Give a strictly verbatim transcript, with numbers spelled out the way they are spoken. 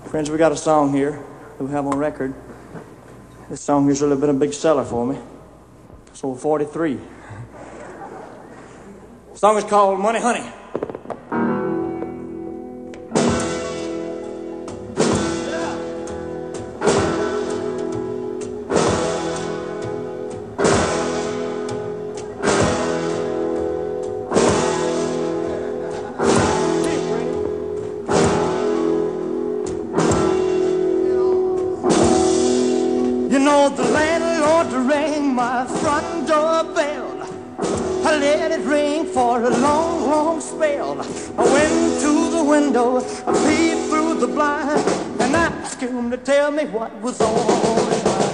Friends, we got a song here that we have on record. This song has really been a big seller for me. Sold forty-three. The song is called Money Honey. You know the landlord rang my front door bell. I let it ring for a long, long spell. I went to the window, I peeped through the blind, and I asked him to tell me what was on his mind.